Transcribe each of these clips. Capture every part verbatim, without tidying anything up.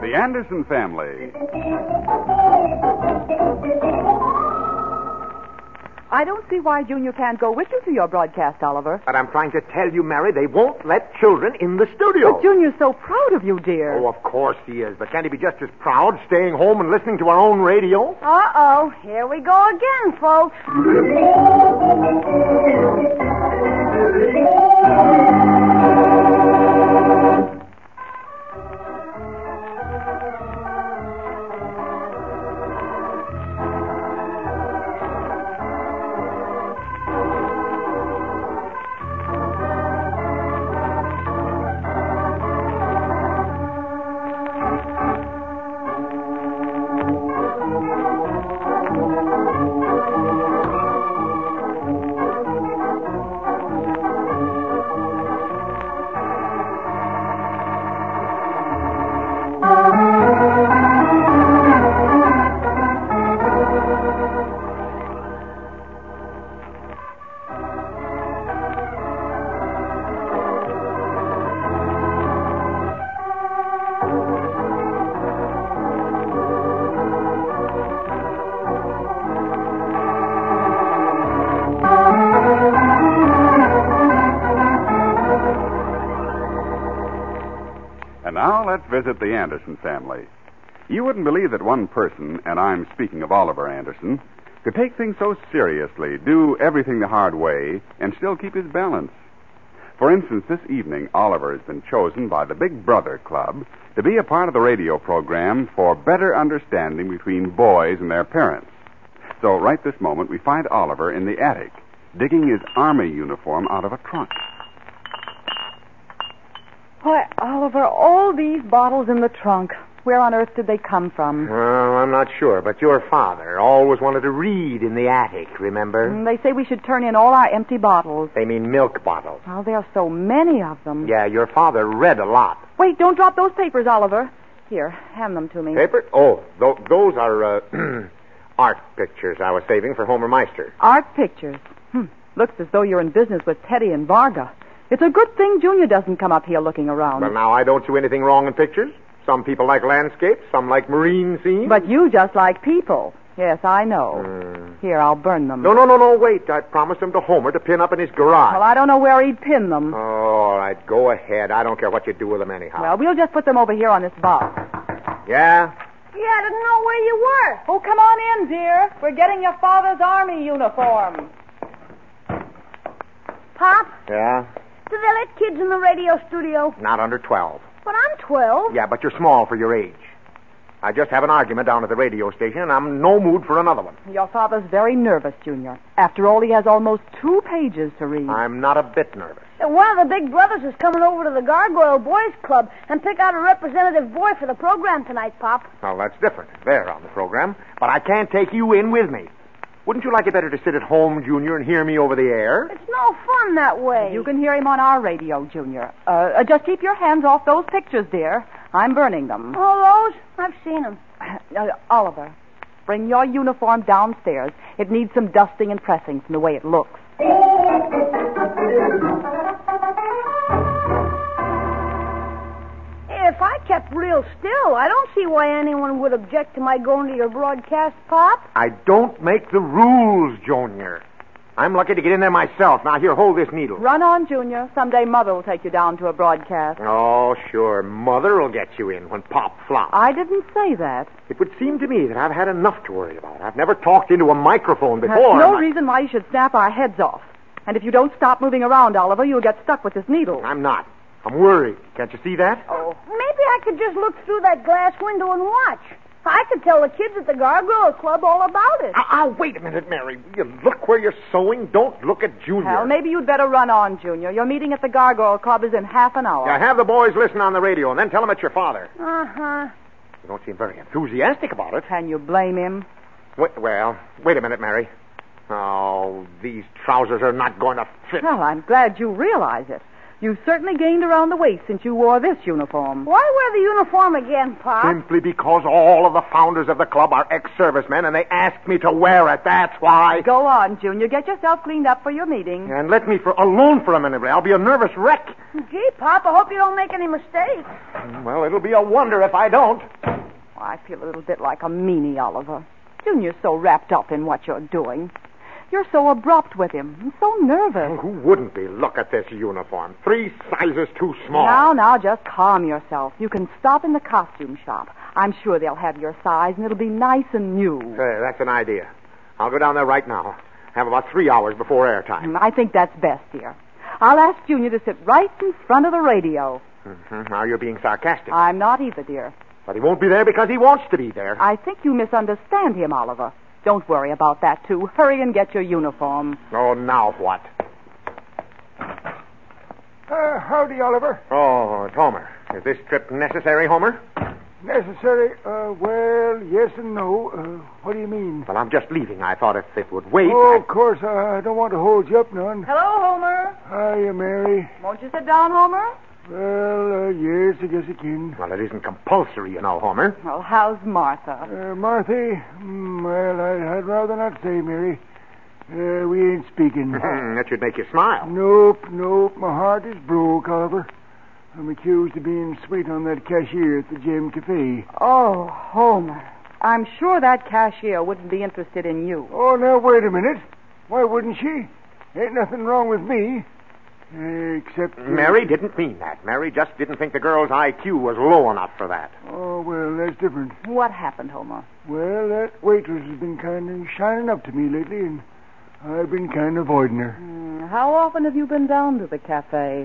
The Anderson Family. I don't see why Junior can't go with you to your broadcast, Oliver. But I'm trying to tell you, Mary, they won't let children in the studio. But Junior's so proud of you, dear. Oh, of course he is. But can't he be just as proud staying home and listening to our own radio? Uh-oh. Here we go again, folks. And now let's visit the Anderson family. You wouldn't believe that one person, and I'm speaking of Oliver Anderson, could take things so seriously, do everything the hard way, and still keep his balance. For instance, this evening, Oliver has been chosen by the Big Brother Club to be a part of the radio program for better understanding between boys and their parents. So right this moment, we find Oliver in the attic, digging his army uniform out of a trunk. Why, Oliver, all these bottles in the trunk. Where on earth did they come from? Well, I'm not sure, but your father always wanted to read in the attic, remember? Mm, they say we should turn in all our empty bottles. They mean milk bottles. Oh, there are so many of them. Yeah, your father read a lot. Wait, don't drop those papers, Oliver. Here, hand them to me. Paper? Oh, th- those are uh, art pictures I was saving for Homer Meister. Art pictures. Hmm. Looks as though you're in business with Teddy and Varga. It's a good thing Junior doesn't come up here looking around. Well, now, I don't do anything wrong in pictures. Some people like landscapes, some like marine scenes. But you just like people. Yes, I know. Mm. Here, I'll burn them. No, no, no, no, wait. I promised them to Homer to pin up in his garage. Well, I don't know where he'd pin them. Oh, all right, go ahead. I don't care what you do with them anyhow. Well, we'll just put them over here on this box. Yeah? Yeah, I didn't know where you were. Oh, come on in, dear. We're getting your father's army uniform. Pop, Yeah? do they let kids in the radio studio? Not under twelve. But I'm twelve. Yeah, but you're small for your age. I just have an argument down at the radio station, and I'm in no mood for another one. Your father's very nervous, Junior. After all, he has almost two pages to read. I'm not a bit nervous. And one of the big brothers is coming over to the Gargoyle Boys Club and pick out a representative boy for the program tonight, Pop. Well, that's different. They're on the program. But I can't take you in with me. Wouldn't you like it better to sit at home, Junior, and hear me over the air? It's no fun that way. You can hear him on our radio, Junior. Uh, uh, just keep your hands off those pictures, dear. I'm burning them. All those? I've seen them. Uh, Oliver, bring your uniform downstairs. It needs some dusting and pressing from the way it looks. If I kept real still, I don't see why anyone would object to my going to your broadcast, Pop. I don't make the rules, Junior. I'm lucky to get in there myself. Now, here, hold this needle. Run on, Junior. Someday Mother will take you down to a broadcast. Oh, sure. Mother will get you in when Pop flops. I didn't say that. It would seem to me that I've had enough to worry about. I've never talked into a microphone before. That's no I... reason why you should snap our heads off. And if you don't stop moving around, Oliver, you'll get stuck with this needle. I'm not. I'm worried. Can't you see that? Oh. Maybe I could just look through that glass window and watch. I could tell the kids at the Gargoyle Club all about it. Ah, ah, wait a minute, Mary. Will you look where you're sewing? Don't look at Junior. Well, maybe you'd better run on, Junior. Your meeting at the Gargoyle Club is in half an hour. Yeah, have the boys listen on the radio, and then tell them it's your father. Uh-huh. You don't seem very enthusiastic about it. Can you blame him? Wait, well, wait a minute, Mary. Oh, these trousers are not going to fit. Well, I'm glad you realize it. You've certainly gained around the waist since you wore this uniform. Why wear the uniform again, Pop? Simply because all of the founders of the club are ex-servicemen, and they asked me to wear it. That's why. Go on, Junior. Get yourself cleaned up for your meeting. And let me for alone for a minute. I'll be a nervous wreck. Gee, Pop, I hope you don't make any mistakes. Well, it'll be a wonder if I don't. Oh, I feel a little bit like a meanie, Oliver. Junior's so wrapped up in what you're doing. You're so abrupt with him and so nervous. Who wouldn't be? Look at this uniform. Three sizes too small. Now, now, just calm yourself. You can stop in the costume shop. I'm sure they'll have your size, and it'll be nice and new. Hey, that's an idea. I'll go down there right now. Have about three hours before airtime. I think that's best, dear. I'll ask Junior to sit right in front of the radio. Mm-hmm. Now you're being sarcastic. I'm not either, dear. But he won't be there because he wants to be there. I think you misunderstand him, Oliver. Don't worry about that, too. Hurry and get your uniform. Oh, now what? Uh, howdy, Oliver. Oh, it's Homer. Is this trip necessary, Homer? Necessary? Uh, well, yes and no. Uh, what do you mean? Well, I'm just leaving. I thought if it would wait... Oh, I... of course. I, I don't want to hold you up none. Hello, Homer. Hiya, Mary. Won't you sit down, Homer? Well, uh, yes, I guess I can. Well, it isn't compulsory, you know, Homer. Well, how's Martha? Uh, Marthy? Mm, well, I, I'd rather not say, Mary. Uh, we ain't speaking. That should make you smile. Nope, nope. My heart is broke, Oliver. I'm accused of being sweet on that cashier at the Gem Cafe. Oh, Homer. I'm sure that cashier wouldn't be interested in you. Oh, now, wait a minute. Why wouldn't she? Ain't nothing wrong with me. Uh, except... Uh, Mary didn't mean that. Mary just didn't think the girl's I Q was low enough for that. Oh, well, that's different. What happened, Homer? Well, that waitress has been kind of shining up to me lately, and I've been kind of avoiding her. Mm, how often have you been down to the cafe?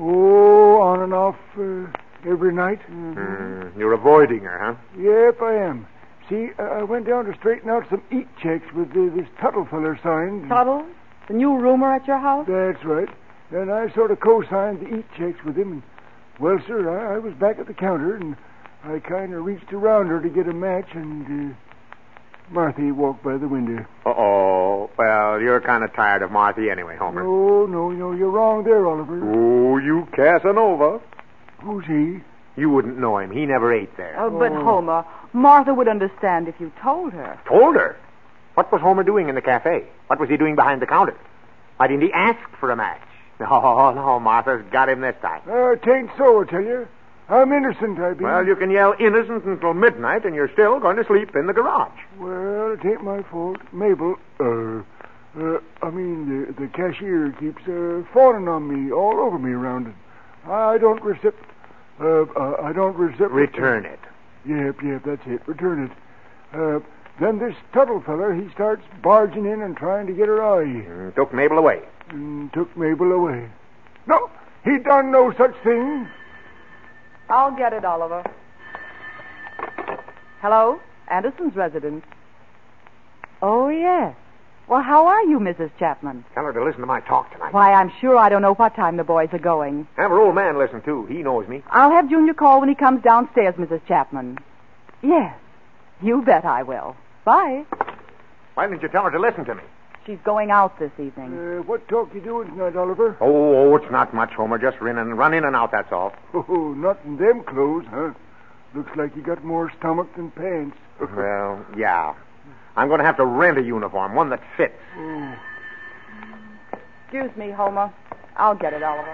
Oh, on and off uh, every night. Mm-hmm. Mm, you're avoiding her, huh? Yep, I am. See, uh, I went down to straighten out some eat checks with uh, this Tuttle feller signed. Tuttle? The new roomer at your house? That's right. Then I sort of co-signed the eat checks with him. And, well, sir, I, I was back at the counter, and I kind of reached around her to get a match, and uh, Marthy walked by the window. Uh-oh. Well, you're kind of tired of Marthy anyway, Homer. No, no, no, you're wrong there, Oliver. Oh, you Casanova. Who's he? You wouldn't know him. He never ate there. Oh, but, Homer, Martha would understand if you told her. Told her? What was Homer doing in the cafe? What was he doing behind the counter? Why didn't he ask for a match? No, no, Martha's got him this time. Uh, tain't so, I tell you. I'm innocent, I be. Well, you can yell innocent until midnight, and you're still going to sleep in the garage. Well, it ain't my fault. Mabel, uh, uh, I mean, the, the cashier keeps uh, fawning on me, all over me around it. I don't recip... Uh, uh, I don't recip... Return it. Yep, yep, that's it. Return it. Uh, then this Tuttle feller, he starts barging in and trying to get her eye. Mm, took Mabel away. And took Mabel away. No, he done no such thing. I'll get it, Oliver. Hello? Anderson's residence. Oh, yes. Well, how are you, Missus Chapman? Tell her to listen to my talk tonight. Why, I'm sure I don't know what time the boys are going. Have her old man listen, too. He knows me. I'll have Junior call when he comes downstairs, Missus Chapman. Yes. You bet I will. Bye. Why didn't you tell her to listen to me? She's going out this evening. Uh, what talk you doing tonight, Oliver? Oh, oh, it's not much, Homer. Just run and run in and out, that's all. Oh, not in them clothes, huh? Looks like you got more stomach than pants. Well, yeah. I'm going to have to rent a uniform, one that fits. Oh. Excuse me, Homer. I'll get it, Oliver.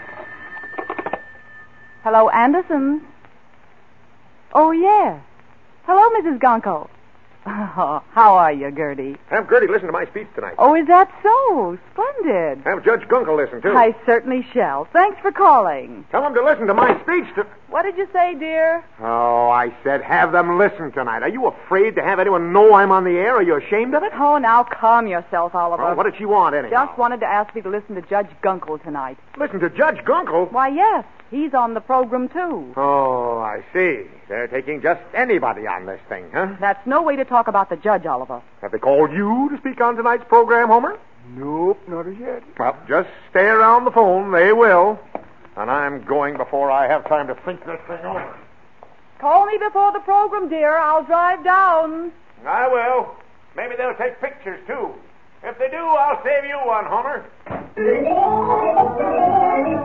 Hello, Anderson. Oh, yes. Hello, Missus Gonko. Oh, how are you, Gertie? Have Gertie listen to my speech tonight. Oh, is that so? Splendid. Have Judge Gunkel listen, too. I certainly shall. Thanks for calling. Tell him to listen to my speech to... What did you say, dear? Oh, I said have them listen tonight. Are you afraid to have anyone know I'm on the air? Are you ashamed of it? Oh, now calm yourself, Oliver. Well, what did she want, anyhow? Just wanted to ask me to listen to Judge Gunkel tonight. Listen to Judge Gunkel? Why, yes. He's on the program, too. Oh, I see. They're taking just anybody on this thing, huh? That's no way to talk about the judge, Oliver. Have they called you to speak on tonight's program, Homer? Nope, not as yet. Well, just stay around the phone. They will. And I'm going before I have time to think this thing over. Call me before the program, dear. I'll drive down. I will. Maybe they'll take pictures, too. If they do, I'll save you one, Homer.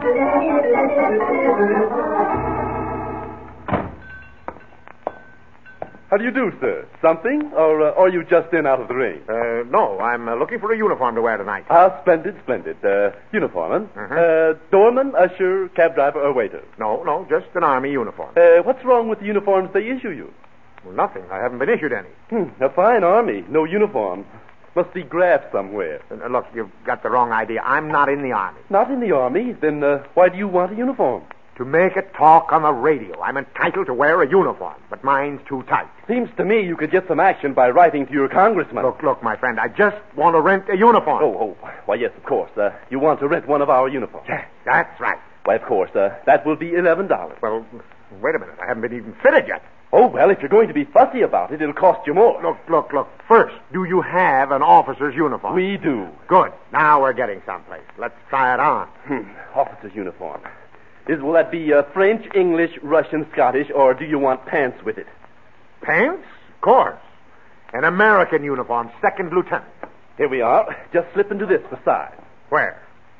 How do you do, sir? Something? Or uh, are you just in out of the rain? Uh, no, I'm uh, looking for a uniform to wear tonight. Ah, splendid, splendid. Uh, uniform, huh? Mhm. Uh, doorman, usher, cab driver, or waiter? No, no, just an army uniform. Uh, what's wrong with the uniforms they issue you? Well, nothing. I haven't been issued any. Hmm, a fine army, no uniform. Must be graphed somewhere. Uh, look, you've got the wrong idea. I'm not in the army. Not in the army? Then uh, why do you want a uniform? To make a talk on the radio. I'm entitled to wear a uniform, but mine's too tight. Seems to me you could get some action by writing to your congressman. Look, look, my friend, I just want to rent a uniform. Oh, oh, why, yes, of course. Uh, you want to rent one of our uniforms? Yes, that's right. Why, of course. Uh, that will be eleven dollars. Well, wait a minute. I haven't been even fitted yet. Oh, well, if you're going to be fussy about it, it'll cost you more. Look, look, look. First, do you have an officer's uniform? We do. Good. Now we're getting someplace. Let's try it on. Hmm. Officer's uniform. Is, will that be uh, French, English, Russian, Scottish, or do you want pants with it? Pants? Of course. An American uniform, second lieutenant. Here we are. Just slip into this for size. Where?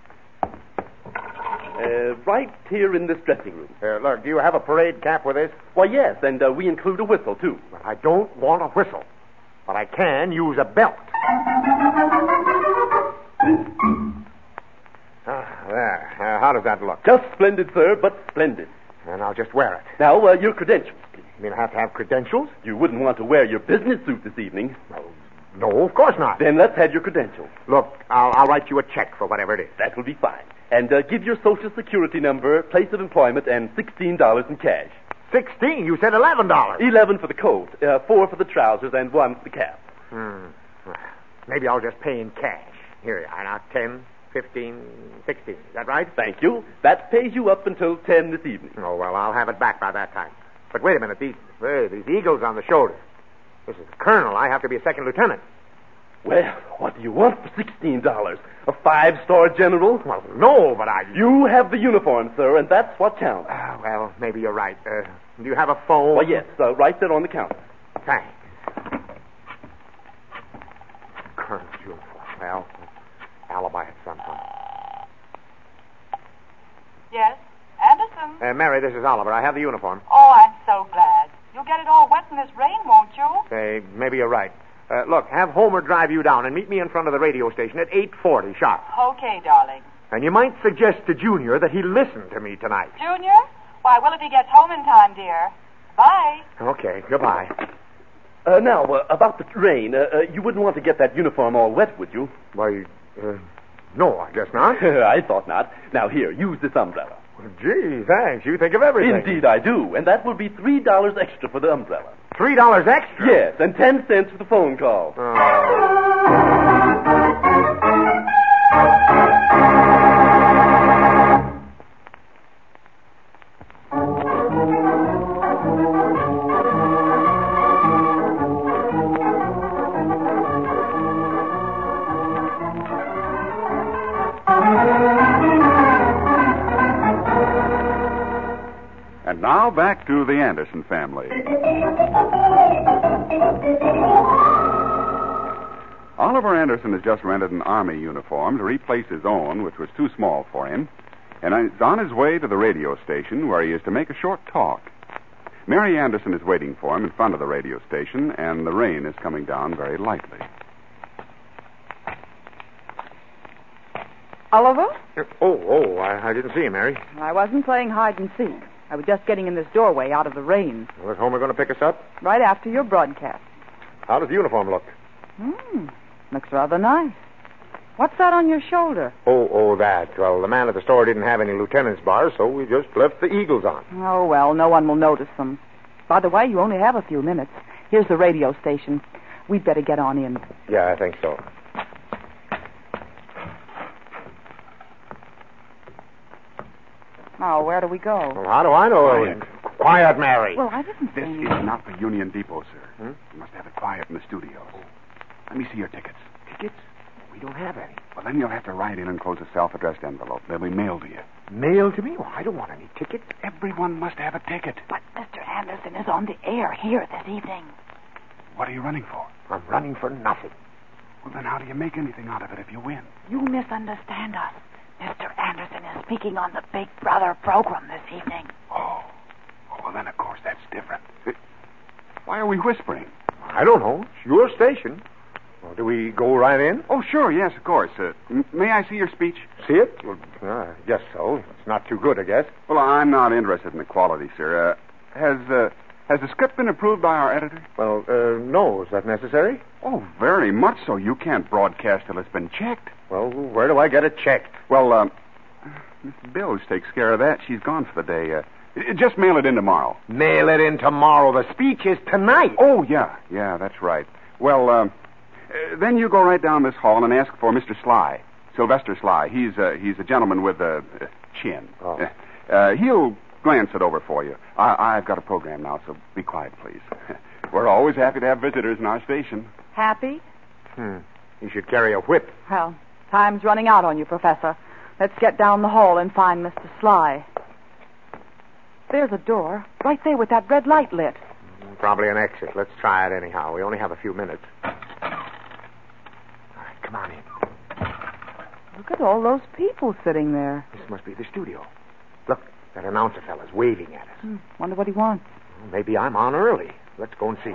Uh, right here in this dressing room. Uh, look, do you have a parade cap with this? Why, yes, and uh, we include a whistle, too. Well, I don't want a whistle, but I can use a belt. Ah, there. Uh, how does that look? Just splendid, sir, but splendid. And I'll just wear it. Now, uh, your credentials, please. You mean I have to have credentials? You wouldn't want to wear your business suit this evening. No, no, of course not. Then let's have your credentials. Look, I'll, I'll write you a check for whatever it is. That will be fine. And uh, give your social security number, place of employment, and sixteen dollars in cash. Sixteen? You said eleven dollars. Eleven for the coat, uh, four for the trousers, and one for the cap. Hmm. Maybe I'll just pay in cash. Here you are now. Ten, fifteen, sixteen. Is that right? Thank you. That pays you up until ten this evening. Oh, well, I'll have it back by that time. But wait a minute. These, uh, these eagles on the shoulder. This is the colonel. I have to be a second lieutenant. Well, what do you want for sixteen dollars? A five-star general? Well, no, but I... You have the uniform, sir, and that's what counts. Uh, well, maybe you're right. Uh, do you have a phone? Why, yes, uh, right there on the counter. Thanks. Colonel's uniform. Well, alibi at some point. Yes, Anderson. Uh, Mary, this is Oliver. I have the uniform. Oh, I'm so glad. You'll get it all wet in this rain, won't you? Uh, maybe you're right. Uh, look, have Homer drive you down and meet me in front of the radio station at eight forty sharp. Okay, darling. And you might suggest to Junior that he listen to me tonight. Junior? Why, well, if he gets home in time, dear. Bye. Okay, goodbye. Uh, now, uh, about the rain, uh, uh, you wouldn't want to get that uniform all wet, would you? Why, uh, no, I guess not. I thought not. Now, here, use this umbrella. Gee, thanks. You think of everything. Indeed, I do. And that will be three dollars extra for the umbrella. Three dollars extra? Yes, and ten cents for the phone call. And now back to the Anderson family. Oliver Anderson has just rented an army uniform to replace his own, which was too small for him, and is on his way to the radio station where he is to make a short talk. Mary Anderson is waiting for him in front of the radio station, and the rain is coming down very lightly. Oliver? Oh, oh, I, I didn't see him, Mary. I wasn't playing hide and seek. I was just getting in this doorway out of the rain. Was Homer going to pick us up? Right after your broadcast. How does the uniform look? Hmm. Looks rather nice. What's that on your shoulder? Oh, oh, that. Well, the man at the store didn't have any lieutenant's bars, so we just left the eagles on. Oh, well, no one will notice them. By the way, you only have a few minutes. Here's the radio station. We'd better get on in. Yeah, I think so. Now, where do we go? Well, how do I know? Quiet. Quiet, Mary. Well, I didn't This say... is not the Union Depot, sir. Hmm? You must have it quiet in the studios. Let me see your tickets. Tickets? We don't have any. Well, then you'll have to write in and close a self-addressed envelope. They'll be mailed to you. Mail to me? Well, I don't want any tickets. Everyone must have a ticket. But Mister Anderson is on the air here this evening. What are you running for? I'm running for nothing. Well, then how do you make anything out of it if you win? You misunderstand us. Mister Anderson is speaking on the Big Brother program this evening. Oh. Oh, well, then, of course, that's different. Why are we whispering? I don't know. It's your station. Well, do we go right in? Oh, sure, yes, of course. Uh, m- may I see your speech? See it? Well, uh, I guess so. It's not too good, I guess. Well, I'm not interested in the quality, sir. Uh, has, uh, has the script been approved by our editor? Well, uh, no. Is that necessary? Oh, very much so. You can't broadcast till it's been checked. Well, where do I get it checked? Well, um, Miss Bilge takes care of that. She's gone for the day. Uh, just mail it in tomorrow. Mail it in tomorrow. The speech is tonight. Oh, yeah. Yeah, that's right. Well, um, uh, then you go right down this hall and ask for Mister Sly, Sylvester Sly. He's, uh, he's a gentleman with a uh, chin. Oh. Uh, he'll glance it over for you. I- I've got a program now, so be quiet, please. We're always happy to have visitors in our station. Happy? Hmm. You should carry a whip. Well, time's running out on you, Professor. Let's get down the hall and find Mister Sly. There's a door, right there with that red light lit. Probably an exit. Let's try it anyhow. We only have a few minutes. All right, come on in. Look at all those people sitting there. This must be the studio. Look, that announcer fella's waving at us. Hmm, wonder what he wants. Well, maybe I'm on early. Let's go and see.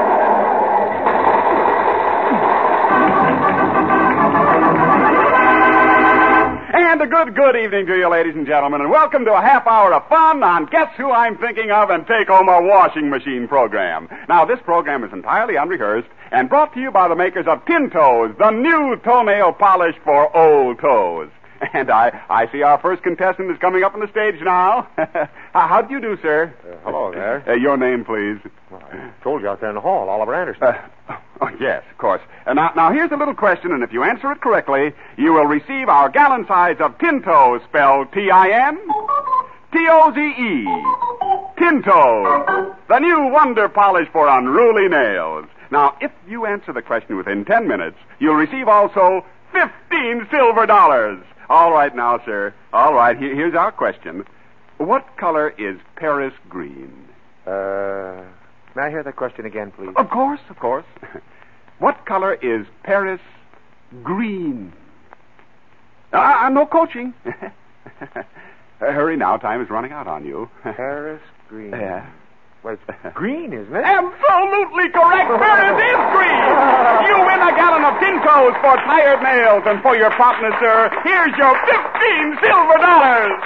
And a good, good evening to you, ladies and gentlemen, and welcome to a half hour of fun on Guess Who I'm Thinking Of and Take Home a Washing Machine program. Now, this program is entirely unrehearsed and brought to you by the makers of Tin Toes, the new toenail polish for old toes. And I, I see our first contestant is coming up on the stage now. How do you do, sir? Uh, hello there. Uh, your name, please. Well, I told you out there in the hall, Oliver Anderson. Uh, oh, yes, of course. Uh, now, now, here's a little question, and if you answer it correctly, you will receive our gallon size of Tin Toes, spelled T I N T O Z E. Tin Toes, the new wonder polish for unruly nails. Now, if you answer the question within ten minutes, you'll receive also fifteen silver dollars. All right now, sir. All right, here, here's our question. What color is Paris green? Uh, may I hear that question again, please? Of course, of course. What color is Paris green? Uh, no coaching. uh, hurry now, time is running out on you. Paris green. Yeah. Well, it's green, isn't it? Absolutely correct. Paris is green. You win a gallon of Tin Toes for tired nails, and for your promptness, sir, here's your fifteen silver dollars.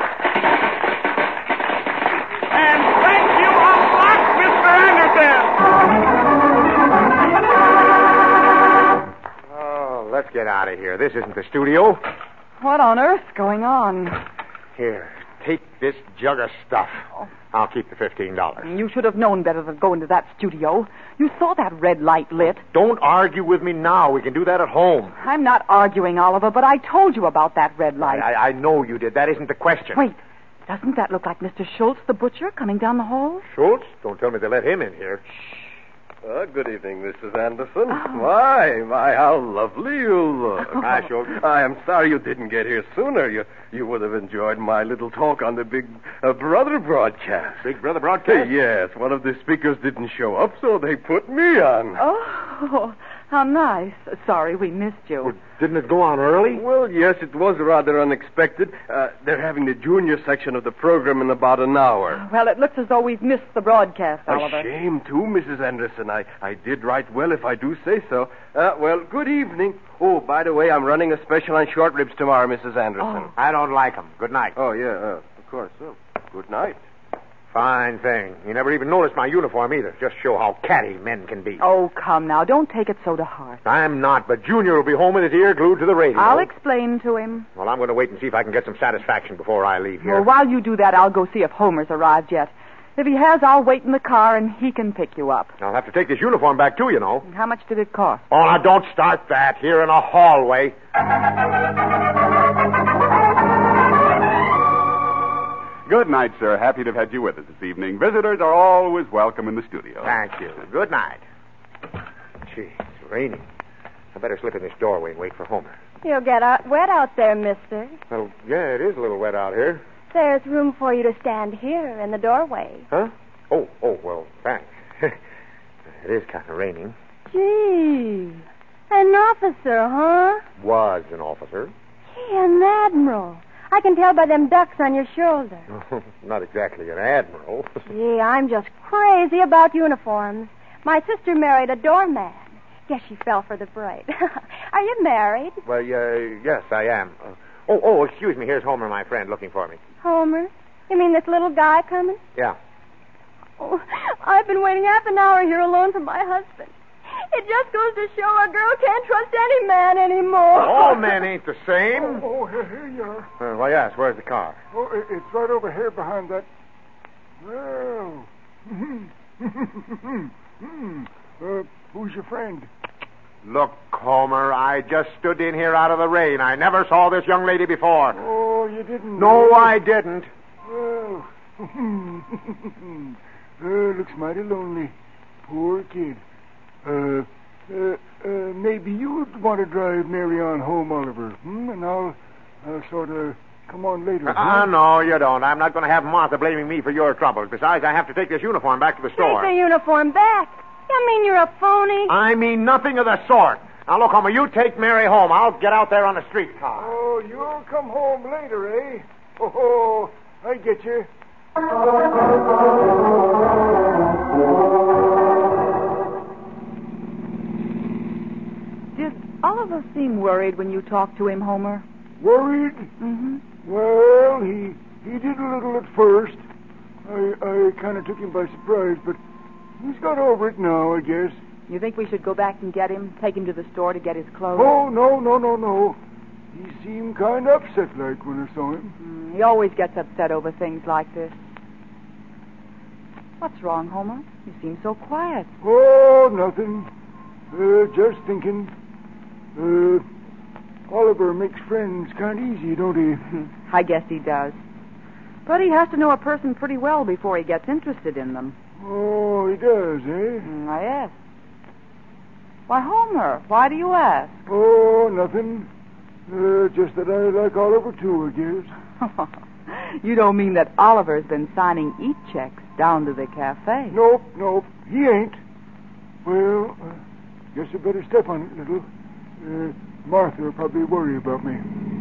And thank you a lot, Mister Anderson. Oh, let's get out of here. This isn't the studio. What on earth's going on? Here, take this jug of stuff. I'll keep the fifteen dollars. You should have known better than go into that studio. You saw that red light lit. Don't argue with me now. We can do that at home. I'm not arguing, Oliver, but I told you about that red light. I, I, I know you did. That isn't the question. Wait, doesn't that look like Mister Schultz, the butcher, coming down the hall? Schultz? Don't tell me they let him in here. Uh, good evening, Missus Anderson. Oh. My, my, how lovely you look. Hi, Schultz. I am sorry you didn't get here sooner. You you would have enjoyed my little talk on the Big uh, Brother broadcast. Big Brother broadcast? Yes, one of the speakers didn't show up, so they put me on. Oh, how nice. Sorry we missed you. Well, didn't it go on early? Well, yes, it was rather unexpected. Uh, they're having the junior section of the program in about an hour. Well, it looks as though we've missed the broadcast, Oliver. A shame, too, Missus Anderson. I, I did right well, if I do say so. Uh, well, good evening. Oh, by the way, I'm running a special on short ribs tomorrow, Missus Anderson. Oh. I don't like them. Good night. Oh, yeah, uh, of course. Oh, good night. Fine thing. You never even noticed my uniform either. Just show how catty men can be. Oh, come now. Don't take it so to heart. I'm not, but Junior will be home with his ear glued to the radio. I'll explain to him. Well, I'm going to wait and see if I can get some satisfaction before I leave here. Well, while you do that, I'll go see if Homer's arrived yet. If he has, I'll wait in the car and he can pick you up. I'll have to take this uniform back, too, you know. How much did it cost? Oh, now don't start that. Here in a hallway. Good night, sir. Happy to have had you with us this evening. Visitors are always welcome in the studio. Thank you. Good night. Gee, it's raining. I better slip in this doorway and wait for Homer. You'll get out wet out there, mister. Well, yeah, it is a little wet out here. There's room for you to stand here in the doorway. Huh? Oh, oh, well, thanks. It is kind of raining. Gee, an officer, huh? Was an officer. Gee, an admiral. I can tell by them ducks on your shoulder. Not exactly an admiral. Gee, I'm just crazy about uniforms. My sister married a doorman. Guess she fell for the braid. Are you married? Well, uh, yes, I am. Uh, oh, oh, excuse me. Here's Homer, my friend, looking for me. Homer? You mean this little guy coming? Yeah. Oh, I've been waiting half an hour here alone for my husband. It just goes to show a girl can't trust any man anymore. All men ain't the same. Oh, oh here, here you are. Uh, well, yes, where's the car? Oh, it, it's right over here behind that. Well. hmm. Uh, who's your friend? Look, Homer, I just stood in here out of the rain. I never saw this young lady before. Oh, you didn't? No, I didn't. Well, uh, looks mighty lonely. Poor kid. Uh, uh, uh, maybe you'd want to drive Mary on home, Oliver, hmm? And I'll, I'll sort of come on later. Uh, huh? no, you don't. I'm not going to have Martha blaming me for your troubles. Besides, I have to take this uniform back to the store. Take the uniform back. You mean you're a phony? I mean nothing of the sort. Now, look, Homer, you take Mary home. I'll get out there on the streetcar. Oh, you'll come home later, eh? Oh, I get you. Did Oliver seem worried when you talked to him, Homer? Worried? Mm-hmm. Well, he he did a little at first. I I kind of took him by surprise, but he's got over it now, I guess. You think we should go back and get him, take him to the store to get his clothes? Oh, no, no, no, no. He seemed kind of upset like when I saw him. Mm, he always gets upset over things like this. What's wrong, Homer? You seem so quiet. Oh, nothing. Uh, just thinking. Uh, Oliver makes friends kind of easy, don't he? I guess he does. But he has to know a person pretty well before he gets interested in them. Oh, he does, eh? Mm, yes. Why, Homer, why do you ask? Oh, nothing. Uh, just that I like Oliver, too, I guess. You don't mean that Oliver's been signing eat checks down to the cafe? Nope, nope. He ain't. Well, uh, guess I better step on it, little. Uh, Martha will probably worry about me.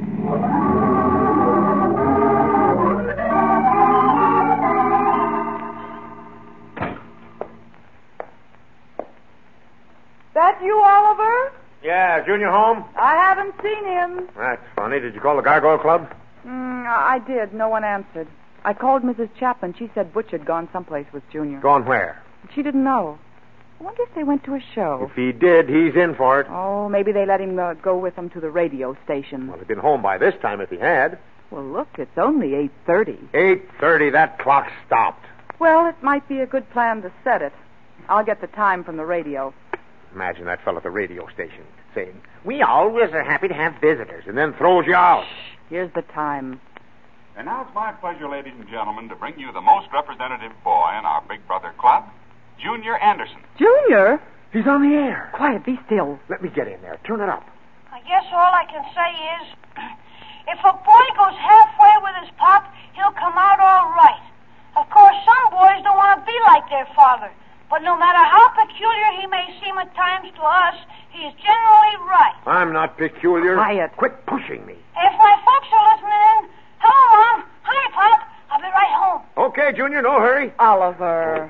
That you, Oliver? Yeah, Junior home? I haven't seen him. That's funny. Did you call the Gargoyle Club? Mm, I did. No one answered. I called Missus Chapman. She said Butch had gone someplace with Junior. Gone where? She didn't know. I wonder if they went to a show. If he did, he's in for it. Oh, maybe they let him uh, go with them to the radio station. Well, he'd been home by this time if he had. Well, look, it's only eight thirty. eight thirty, that clock stopped. Well, it might be a good plan to set it. I'll get the time from the radio. Imagine that fellow at the radio station saying, "We always are happy to have visitors," and then throws you out. Shh. Here's the time. And now it's my pleasure, ladies and gentlemen, to bring you the most representative boy in our Big Brother Club, Junior Anderson. Junior? He's on the air. Quiet, be still. Let me get in there. Turn it up. I guess all I can say is, if a boy goes halfway with his pop, he'll come out all right. Of course, some boys don't want to be like their father. But no matter how peculiar he may seem at times to us, he is generally right. I'm not peculiar. Quiet. Quit pushing me. If my folks are listening in, hello, Mom. Hi, Pop. I'll be right home. Okay, Junior, no hurry. Oliver.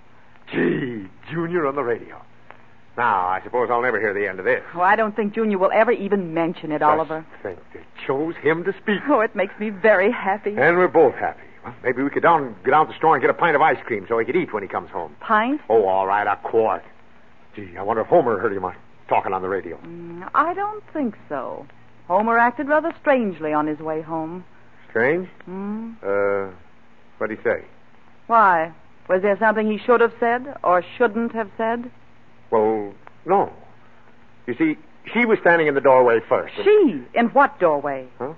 Gee, Junior on the radio. Now, I suppose I'll never hear the end of this. Oh, I don't think Junior will ever even mention it, Oliver. Just think, they chose him to speak. Oh, it makes me very happy. And we're both happy. Well, maybe we could down, go down to the store and get a pint of ice cream so he could eat when he comes home. Pint? Oh, all right, a quart. Gee, I wonder if Homer heard him talking on the radio. Mm, I don't think so. Homer acted rather strangely on his way home. Strange? Hmm? Uh, what'd he say? Why? Was there something he should have said or shouldn't have said? Well, no. You see, she was standing in the doorway first. and- She? In what doorway? Huh?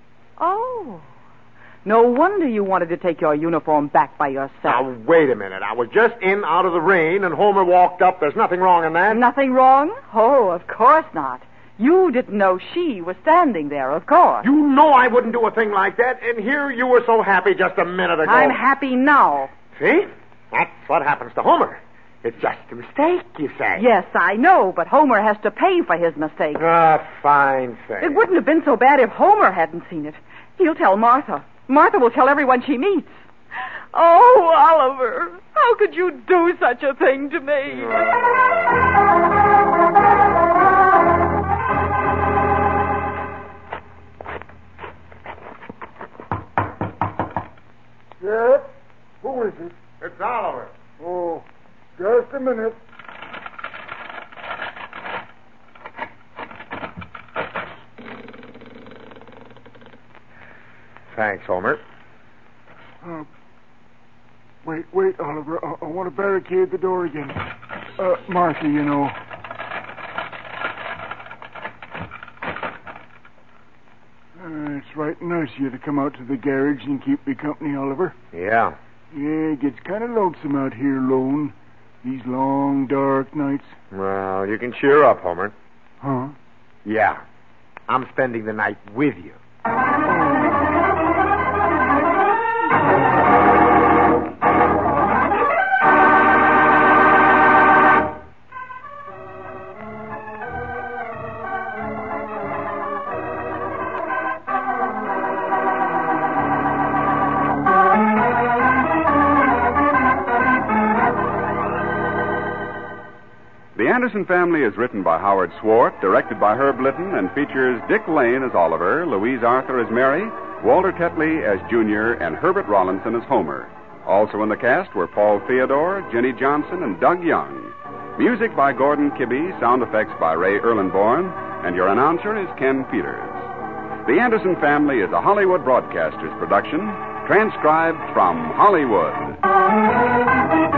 Oh. No wonder you wanted to take your uniform back by yourself. Now, wait a minute. I was just in out of the rain, and Homer walked up. There's nothing wrong in that. Nothing wrong? Oh, of course not. You didn't know she was standing there, of course. You know I wouldn't do a thing like that, and here you were so happy just a minute ago. I'm happy now. See? That's what happens to Homer. It's just a mistake, you say? Yes, I know, but Homer has to pay for his mistake. Ah, fine thing. It wouldn't have been so bad if Homer hadn't seen it. He'll tell Martha. Martha will tell everyone she meets. Oh, Oliver, how could you do such a thing to me? Yes? Who is it? It's Oliver. Oh, just a minute. Thanks, Homer. Uh, wait, wait, Oliver. I, I want to barricade the door again. Uh, Martha, you know. Uh, it's right nice of you to come out to the garage and keep me company, Oliver. Yeah. Yeah, it gets kind of lonesome out here alone. These long, dark nights. Well, you can cheer up, Homer. Huh? Yeah. I'm spending the night with you. The Anderson Family is written by Howard Swart, directed by Herb Litton, and features Dick Lane as Oliver, Louise Arthur as Mary, Walter Tetley as Junior, and Herbert Rollinson as Homer. Also in the cast were Paul Theodore, Jenny Johnson, and Doug Young. Music by Gordon Kibbe, sound effects by Ray Erlenborn, and your announcer is Ken Peters. The Anderson Family is a Hollywood Broadcasters production, transcribed from Hollywood.